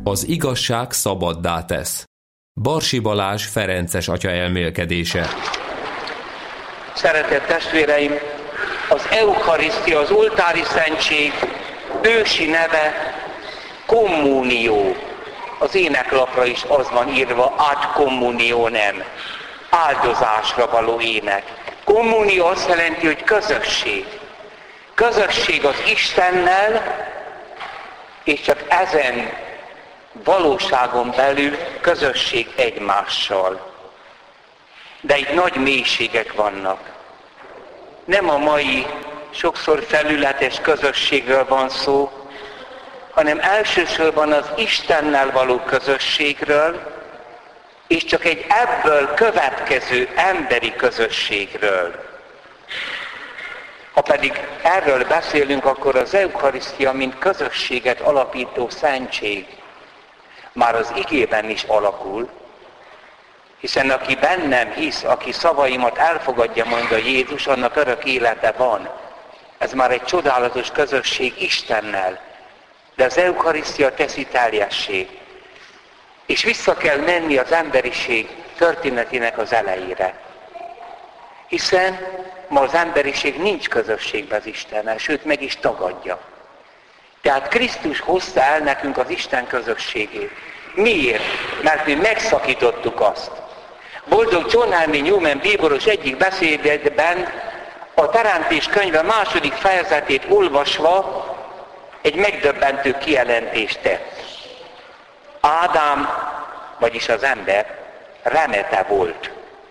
Az igazság szabaddá tesz. Barsi Balázs ferences atya elmélkedése. Szeretett testvéreim, az eukarisztia, az oltári szentség ősi neve kommunió. Az éneklapra is az van írva, ad communionem, áldozásra való ének. Kommunió azt jelenti, hogy közösség. Közösség az Istennel, és csak ezen valóságon belül közösség egymással. De itt nagy mélységek vannak. Nem a mai sokszor felületes közösségről van szó, hanem elsősorban az Istennel való közösségről, és csak egy ebből következő emberi közösségről. Ha pedig erről beszélünk, akkor az eukarisztia, mint közösséget alapító szentség, már az igében is alakul, hiszen aki bennem hisz, aki szavaimat elfogadja, mondja Jézus, annak örök élete van. Ez már egy csodálatos közösség Istennel, de az eukarisztia teszi teljessé. És vissza kell menni az emberiség történetének az elejére. Hiszen ma az emberiség nincs közösségben az Istennel, sőt meg is tagadja. Tehát Krisztus hozta el nekünk az Isten közösségét. Miért? Mert mi megszakítottuk azt. Boldog John Henry Newman bíboros egyik beszédében a Teremtés könyve 2. fejezetét olvasva egy megdöbbentő kijelentést tett. Ádám, vagyis az ember, remete volt.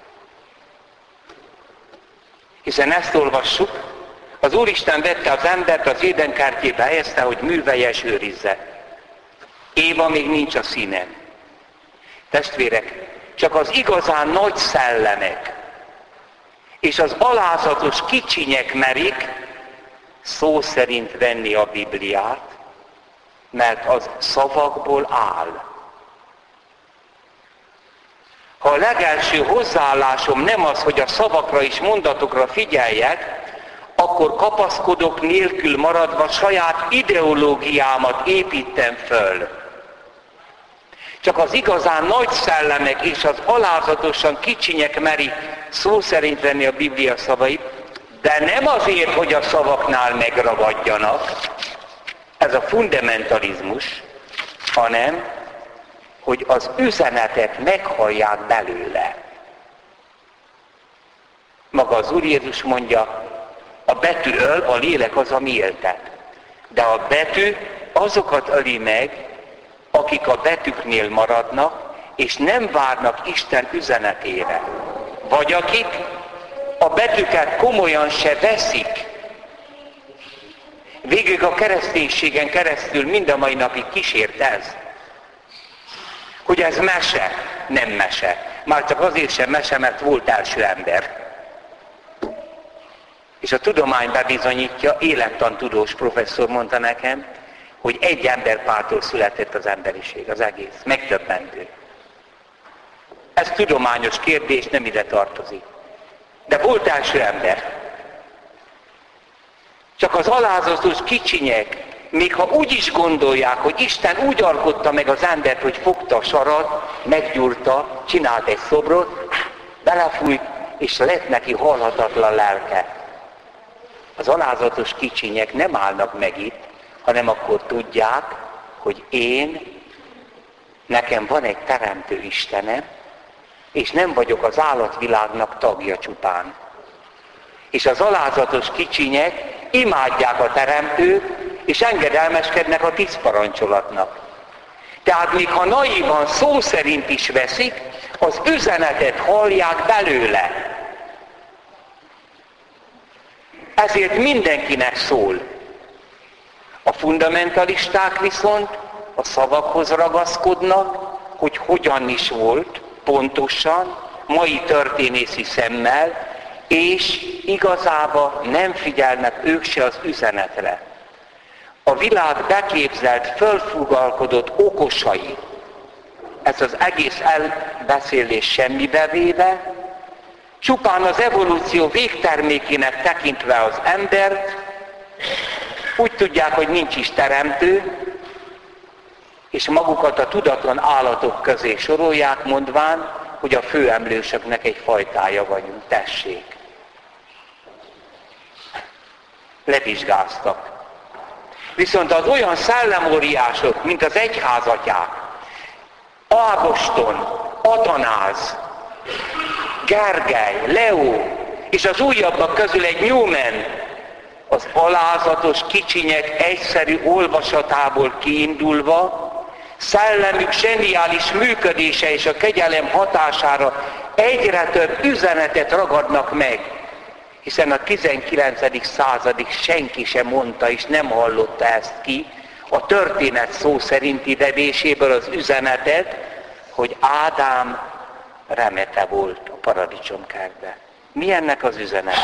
Hiszen ezt olvassuk, az Úristen vette az embert, az édenkertjébe helyezte, hogy művelje és őrizze. Éva még nincs a színen. Testvérek, csak az igazán nagy szellemek és az alázatos kicsinyek merik szó szerint venni a Bibliát, mert az szavakból áll. Ha a legelső hozzáállásom nem az, hogy a szavakra és mondatokra figyeljek, akkor kapaszkodok nélkül maradva saját ideológiámat építem föl. Csak az igazán nagy szellemek és az alázatosan kicsinyek merik szó szerint venni a Biblia szavait, de nem azért, hogy a szavaknál megragadjanak, ez a fundamentalizmus, hanem, hogy az üzenetet meghallják belőle. Maga az Úr Jézus mondja, a betű öl, a lélek az, ami éltet. De a betű azokat öli meg, akik a betűknél maradnak, és nem várnak Isten üzenetére. Vagy akik a betűket komolyan se veszik. Végig a kereszténységen keresztül mind a mai napig kísért ez. Hogy ez mese, nem mese. Már csak azért sem mese, mert volt első ember. És a tudomány bebizonyítja, élettantudós professzor mondta nekem, hogy egy emberpártól született az emberiség, az egész. Megdöbbentő. Ez tudományos kérdés, nem ide tartozik. De volt első ember. Csak az alázatos kicsinyek, még ha úgy is gondolják, hogy Isten úgy alkotta meg az embert, hogy fogta a sarat, meggyúrta, csinált egy szobrot, belefújt, és lett neki halhatatlan lelke. Az alázatos kicsinyek nem állnak meg itt, hanem akkor tudják, hogy nekem van egy teremtő Istenem, és nem vagyok az állatvilágnak tagja csupán. És az alázatos kicsinyek imádják a teremtőt, és engedelmeskednek a 10 parancsolatnak. Tehát még ha naívan szó szerint is veszik, az üzenetet hallják belőle. Ezért mindenkinek szól. A fundamentalisták viszont a szavakhoz ragaszkodnak, hogy hogyan is volt, pontosan, mai történészi szemmel, és igazából nem figyelnek ők se az üzenetre. A világ beképzelt, fölfúgalkodott okosai, ez az egész elbeszélés semmibe véve, csupán az evolúció végtermékének tekintve az embert, úgy tudják, hogy nincs is teremtő, és magukat a tudatlan állatok közé sorolják, mondván, hogy a főemlősöknek egy fajtája vagyunk. Tessék! Levizsgáztak. Viszont az olyan szellemóriások, mint az egyházatyák, Ágoston, Atanáz, Gergely, Leó, és az újabbak közül egy Newman, az alázatos kicsinyek egyszerű olvasatából kiindulva, szellemük zseniális működése és a kegyelem hatására egyre több üzenetet ragadnak meg, hiszen a 19. századig senki sem mondta és nem hallotta ezt ki, a történet szó szerinti vevéséből az üzenetet, hogy Ádám remete volt a paradicsomkertben. Mi ennek az üzenete?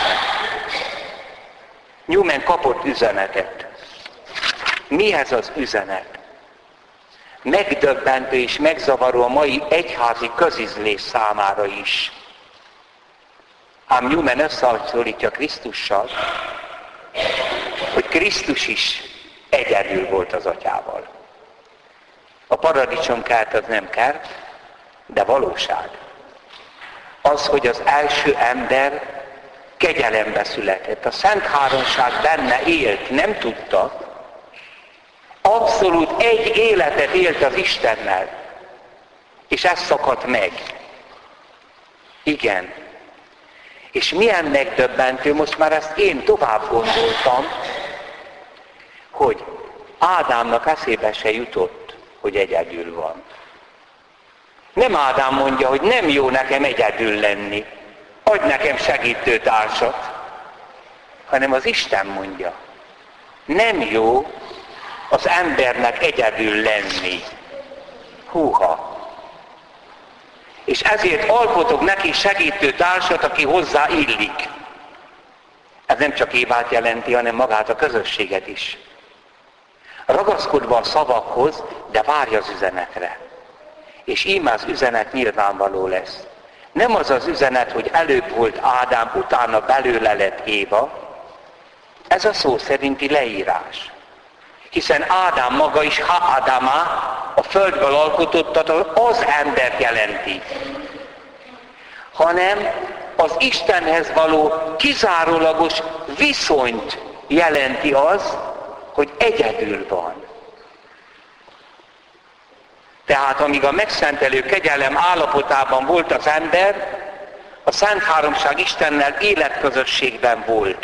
Newman kapott üzenetet. Mi ez az üzenet? Megdöbbentő és megzavaró a mai egyházi közizlés számára is. Ám Newman összehasonlítja Krisztussal, hogy Krisztus is egyedül volt az atyával. A paradicsomkert az nem kert, de valóság. Az, hogy az első ember kegyelembe született. A Szent Háromság benne élt, nem tudta. Abszolút egy életet élt az Istennel. És ez szakadt meg. Igen. És milyen megdöbbentő, most már ezt én tovább gondoltam, hogy Ádámnak eszébe se jutott, hogy egyedül van. Nem Ádám mondja, hogy nem jó nekem egyedül lenni, adj nekem segítőtársat, hanem az Isten mondja, nem jó az embernek egyedül lenni. Húha! És ezért alkotok neki segítőtársat, aki hozzá illik. Ez nem csak Évát jelenti, hanem magát a közösséget is. Ragaszkodva a szavakhoz, de várj az üzenetre. És íme az üzenet nyilvánvaló lesz. Nem az az üzenet, hogy előbb volt Ádám, utána belőle lett Éva. Ez a szó szerinti leírás. Hiszen Ádám maga is ha-Adamá, a földből alkotottat az embert jelenti. Hanem az Istenhez való kizárólagos viszonyt jelenti az, hogy egyedül van. Tehát amíg a megszentelő kegyelem állapotában volt az ember, a Szent Háromság Istennel életközösségben volt.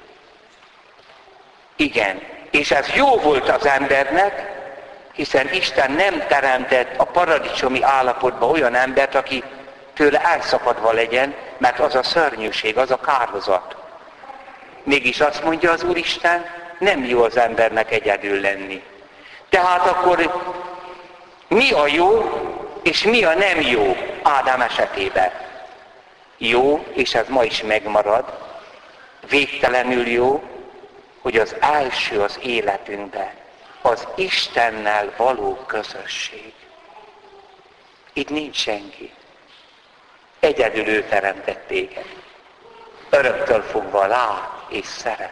Igen, és ez jó volt az embernek, hiszen Isten nem teremtett a paradicsomi állapotban olyan embert, aki tőle elszakadva legyen, mert az a szörnyűség, az a kárhozat. Mégis azt mondja az Úristen, nem jó az embernek egyedül lenni. Tehát akkor mi a jó, és mi a nem jó Ádám esetében? Jó, és ez ma is megmarad, végtelenül jó, hogy az első az életünkben az Istennel való közösség. Itt nincs senki. Egyedül ő teremtett téged. Öröktől fogva lát és szeret.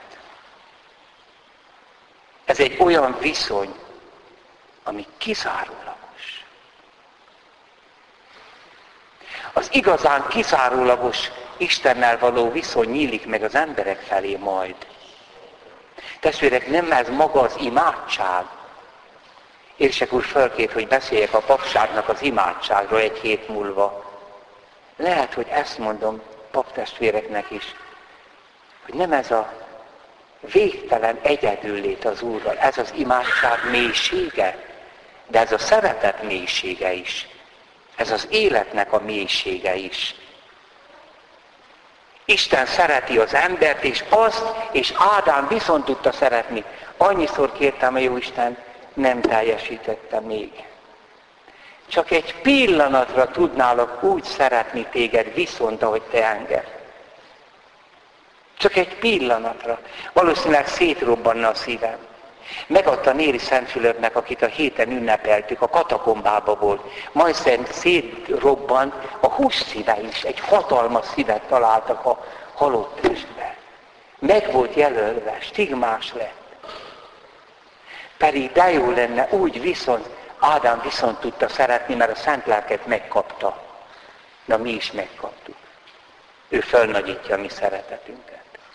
Ez egy olyan viszony, ami kizárólagos. Az igazán kizárólagos Istennel való viszony nyílik meg az emberek felé majd. Testvérek, nem ez maga az imádság. Érsek úr fölkért, hogy beszéljek a papságnak az imádságról egy hét múlva. Lehet, hogy ezt mondom paptestvéreknek is, hogy nem ez a végtelen egyedüllét az Úrral, ez az imádság mélysége, de ez a szeretet mélysége is. Ez az életnek a mélysége is. Isten szereti az embert, és Ádám viszont tudta szeretni. Annyiszor kértem a Jóisten, nem teljesítettem még. Csak egy pillanatra tudnálok úgy szeretni téged viszont, ahogy te enged. Csak egy pillanatra. Valószínűleg szétrobbanna a szívem. Megadta Néri Szentfülöpnek, akit a héten ünnepeltük, a katakombába volt. Majd szerint szétrobban a hússzíve is, egy hatalmas szívet találtak a halott testben. Meg volt jelölve, stigmás lett. Pedig de jó lenne úgy viszont Ádám viszont tudta szeretni, mert a Szent Lelket megkapta. Na mi is megkaptuk. Ő fölnagyítja a mi szeretetünket.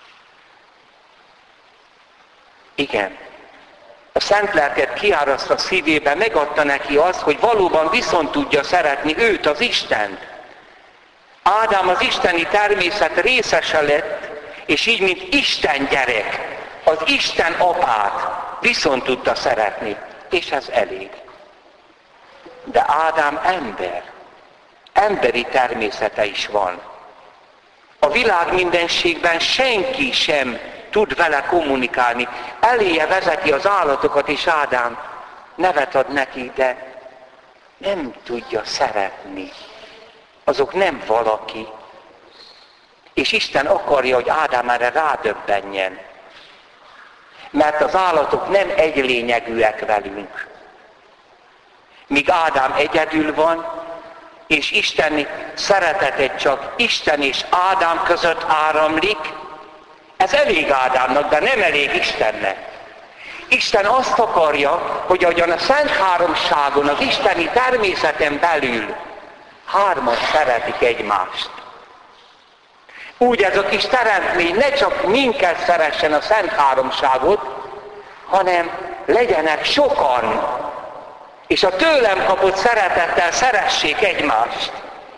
Igen. A Szent Lelket kiárasztva szívébe megadta neki azt, hogy valóban viszont tudja szeretni őt, az Istent. Ádám az isteni természet részese lett, és így, mint Isten gyerek, az Isten apát viszont tudta szeretni, és ez elég. De Ádám ember, emberi természete is van. A világ mindenségben senki sem tud vele kommunikálni. Eléje vezeti az állatokat, és Ádám nevet ad neki, de nem tudja szeretni. Azok nem valaki. És Isten akarja, hogy Ádám erre rádöbbenjen. Mert az állatok nem egylényegűek velünk. Míg Ádám egyedül van, és Isten szeretete csak Isten és Ádám között áramlik, ez elég Ádámnak, de nem elég Istennek. Isten azt akarja, hogy ahogyan a Szent Háromságon, az isteni természeten belül hárman szeretik egymást. Úgy ez a kis teremtmény ne csak minket szeressen, a Szent Háromságot, hanem legyenek sokan, és a tőlem kapott szeretettel szeressék egymást.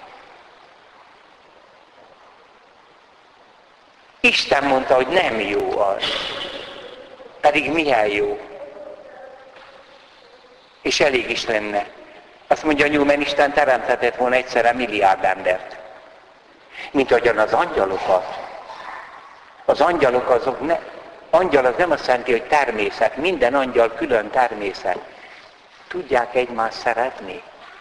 Isten mondta, hogy nem jó az. Pedig milyen jó. És elég is lenne. Azt mondja Newman, Isten teremthetett volna egyszerre milliárd embert. Mint ahogyan az angyalokat. Az angyalok azok angyal az nem azt jelenti, hogy természet. Minden angyal külön természet. Tudják egymást szeretni?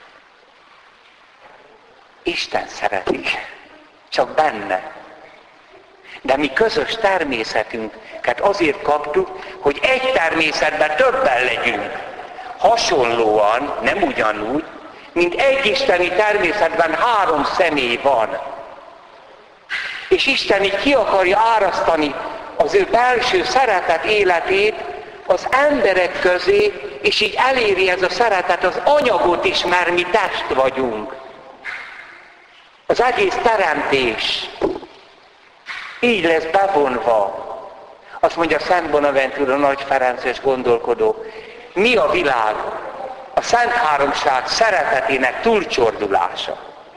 Isten szeretik. Csak benne. De mi közös természetünket azért kaptuk, hogy egy természetben többen legyünk. Hasonlóan, nem ugyanúgy, mint egy isteni természetben 3 személy van. És Isten így ki akarja árasztani az ő belső szeretet életét az emberek közé, és így eléri ez a szeretet az anyagot is, mert mi test vagyunk. Az egész teremtés így lesz bevonva. Azt mondja Szent Bonaventura, Nagy Ferences gondolkodó, mi a világ? A Szent Háromság szeretetének túlcsordulása.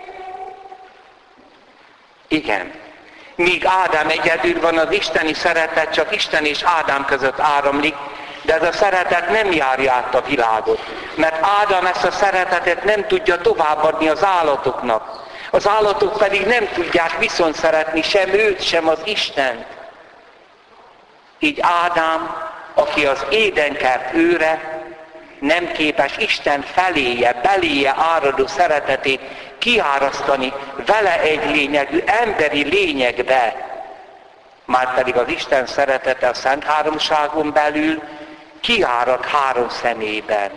Igen. Míg Ádám egyedül van, az isteni szeretet csak Isten és Ádám között áramlik, de ez a szeretet nem járja át a világot. Mert Ádám ezt a szeretetet nem tudja továbbadni az állatoknak. Az állatok pedig nem tudják viszont szeretni sem őt, sem az Istent. Így Ádám, aki az édenkert őre, nem képes Isten feléje, beléje áradó szeretetét kiárasztani vele egy lényegű emberi lényegbe. Márpedig az Isten szeretete a Szent Háromságon belül kiárad 3 személyben.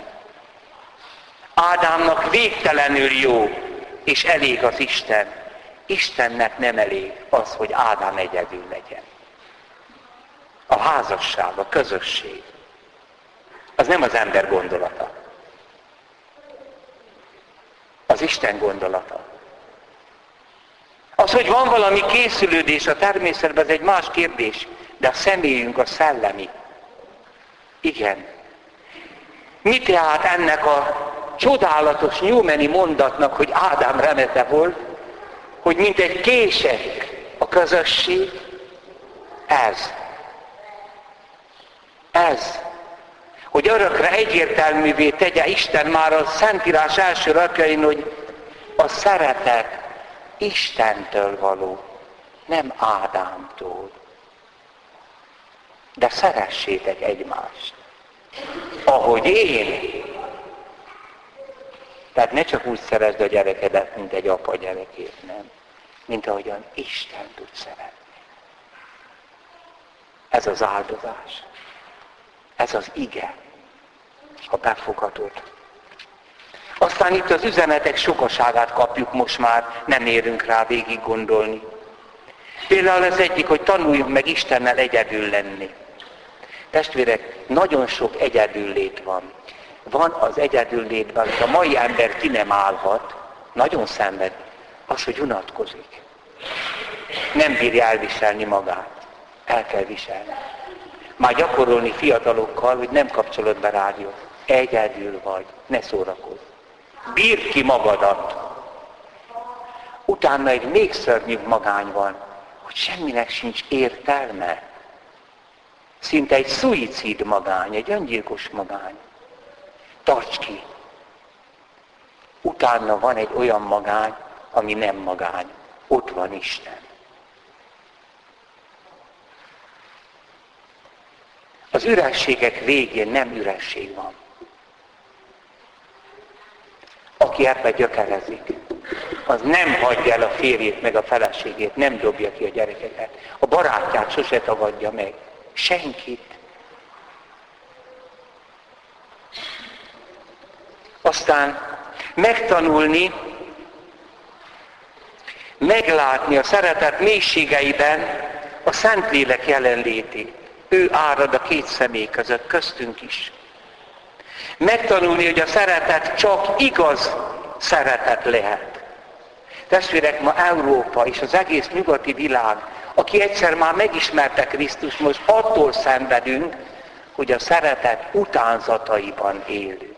Ádámnak végtelenül jó, és elég az Isten. Istennek nem elég az, hogy Ádám egyedül legyen. A házasság, a közösség, az nem az ember gondolata. Az Isten gondolata. Az, hogy van valami készülődés a természetben, ez egy más kérdés, de a személyünk a szellemi. Igen. Mi tehát ennek a csodálatos Newmani mondatnak, hogy Ádám remete volt, hogy mint egy kések a közösség, ez, hogy örökre egyértelművé tegye Isten már a Szentírás első rakjain, hogy a szeretet Istentől való, nem Ádámtól. De szeressétek egymást. Ahogy én. Tehát ne csak úgy szeresd a gyerekedet, mint egy apa gyerekét, nem. Mint ahogyan Isten tud szeretni. Ez az áldozás. Ez az ige, ha befogadod. Aztán itt az üzenetek sokaságát kapjuk most már, nem érünk rá végig gondolni. Például az egyik, hogy tanuljunk meg Istennel egyedül lenni. Testvérek, nagyon sok egyedüllét van. van az egyedül létben, hogy a mai ember ki nem állhat, nagyon szenved, az, hogy unatkozik. Nem bírja elviselni magát. El kell viselni. Már gyakorolni fiatalokkal, hogy nem kapcsolod be rádiót. Egyedül vagy, ne szórakozz. Bírd ki magadat. Utána egy még szörnyűbb magány van, hogy semminek sincs értelme. Szinte egy szuicid magány, egy öngyilkos magány. Tarts ki! Utána van egy olyan magány, ami nem magány. Ott van Isten. Az ürességek végén nem üresség van. Aki ebbe gyökerezik, az nem hagyja el a férjét meg a feleségét, nem dobja ki a gyerekeket. A barátját sose tagadja meg. Senkit. Aztán megtanulni, meglátni a szeretet mélységeiben a Szentlélek jelenlétét. Ő árad a két személy között, köztünk is. Megtanulni, hogy a szeretet csak igaz szeretet lehet. Testvérek, ma Európa és az egész nyugati világ, aki egyszer már megismerte Krisztust, most attól szenvedünk, hogy a szeretet utánzataiban élünk.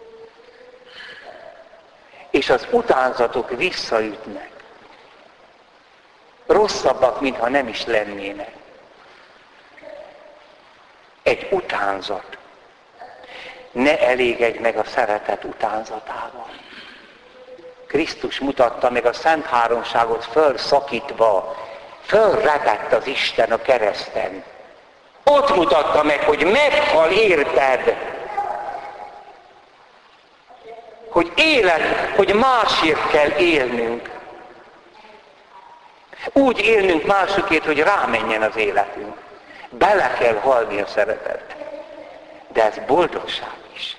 És az utánzatok visszaütnek. Rosszabbak, mintha nem is lennének. Egy utánzat. Ne elégedj meg a szeretet utánzatával. Krisztus mutatta meg a Szent Háromságot fölszakítva, fölrepett az Isten a kereszten. Ott mutatta meg, hogy meghal érted. Hogy hogy másért kell élnünk. Úgy élnünk másokért, hogy rámenjen az életünk. Bele kell halni a szeretetbe. De ez boldogság is.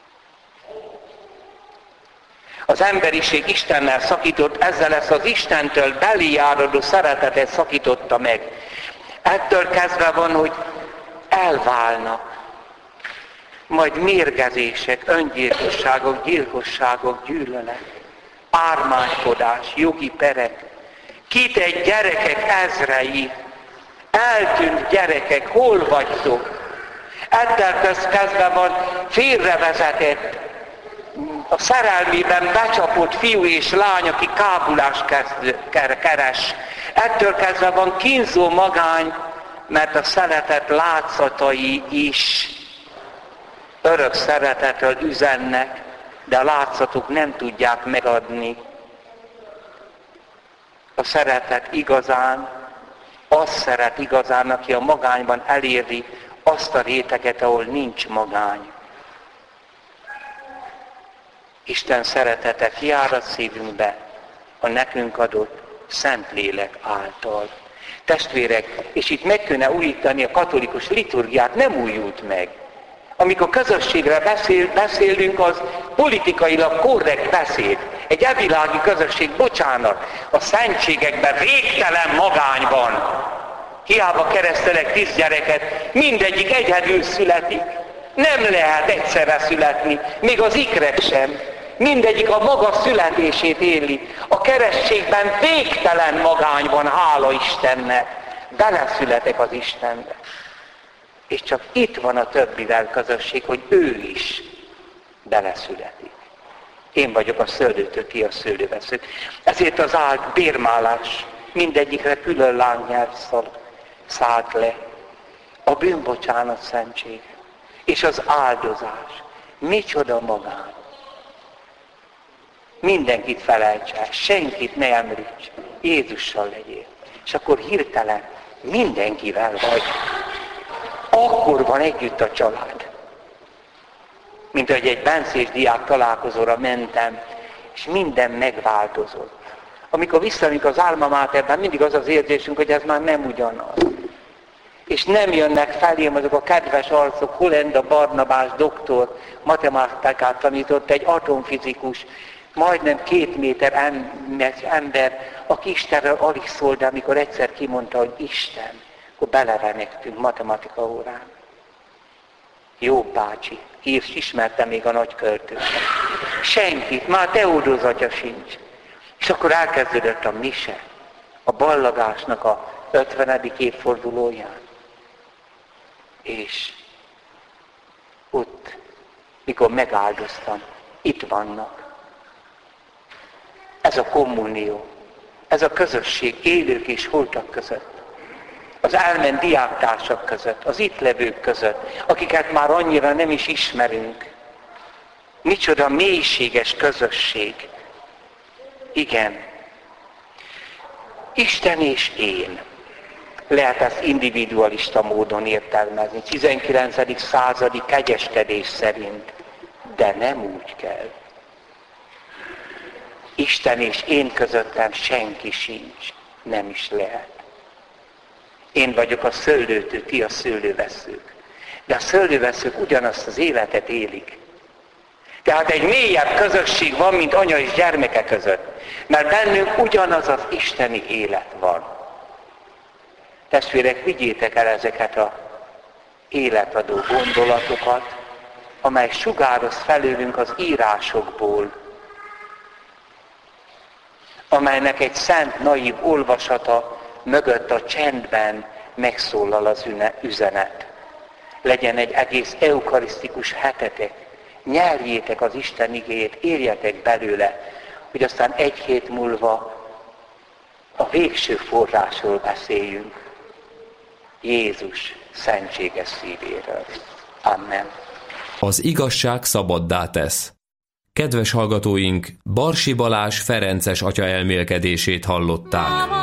Az emberiség Istennel szakított, ezzel lesz az Istentől belé áradó szeretetet szakította meg. Ettől kezdve van, hogy elválnak. Majd mérgezések, öngyilkosságok, gyilkosságok, gyűlölet, ármánykodás, jogi perek, kitett gyerekek ezrei, eltűnt gyerekek, hol vagytok? Ettől kezdve van félrevezetett, a szerelmében becsapott fiú és lány, aki kábulást keres. Ettől kezdve van kínzó magány, mert a szeretet látszatai is örök szeretetről üzennek, de a látszatok nem tudják megadni. A szeretet igazán, azt szeret igazán, aki a magányban eléri azt a réteget, ahol nincs magány. Isten szeretete kiárad szívünkbe a nekünk adott Szentlélek által. Testvérek, és itt meg kéne újítani a katolikus liturgiát, nem újult meg. Amikor közösségre beszélünk, az politikailag korrekt beszéd. Egy evilági közösség, bocsánat, a szentségekben végtelen magányban. Hiába keresztelek 10 gyereket, mindegyik egyedül születik. Nem lehet egyszerre születni, még az ikrek sem. Mindegyik a maga születését éli. A keresztségben végtelen magány van, hála Istennek. Beleszületek az Istenbe. És csak itt van a többivel közösség, hogy ő is beleszületik. Én vagyok a szőlőtől, ki a szőlővesző. Ezért az bérmálás mindegyikre külön lángnyelv szállt le. A bűnbocsánat szentsége. És az áldozás. Micsoda magány. Mindenkit felejts el, senkit ne említs. Jézussal legyél. És akkor hirtelen mindenkivel vagy. Akkor van együtt a család. Mint ahogy egy bencés diák találkozóra mentem, és minden megváltozott. Amikor visszamegyünk az Alma Materben, mindig az az érzésünk, hogy ez már nem ugyanaz. És nem jönnek felém azok a kedves arcok, Holenda Barnabás doktor, matematikát tanított, egy atomfizikus, majdnem 2 méter ember, aki Istenről alig szól, de amikor egyszer kimondta, hogy Isten, akkor belerenektünk matematika órán. Jó bácsi, ismerte még a nagy költőt. Senkit, már Teodóz atya sincs. És akkor elkezdődött a mise, a ballagásnak a 50. évfordulóján. És ott, mikor megáldoztam, itt vannak. Ez a kommunió, ez a közösség élők és holtak között. Az elment diáktársak között, az itt levők között, akiket már annyira nem is ismerünk. Micsoda mélységes közösség. Igen. Isten és én. Lehet ezt individualista módon értelmezni, 19. századi kegyeskedés szerint, de nem úgy kell. Isten és én közöttem senki sincs, nem is lehet. Én vagyok a szőlőtő, ti a szőlőveszők. De a szőlőveszők ugyanazt az életet élik. Tehát egy mélyebb közösség van, mint anya és gyermeke között. Mert bennünk ugyanaz az isteni élet van. Testvérek, vigyétek el ezeket az életadó gondolatokat, amely sugároz felőlünk az írásokból, amelynek egy szent, naív olvasata mögött a csendben megszólal az üzenet. Legyen egy egész eukarisztikus hetetek, nyerjétek az Isten igéjét, érjetek belőle, hogy aztán egy hét múlva a végső forrásról beszéljünk. Jézus szentséges szívéről. Amen. Az igazság szabaddá tesz. Kedves hallgatóink, Barsi Balázs ferences atya elmélkedését hallották.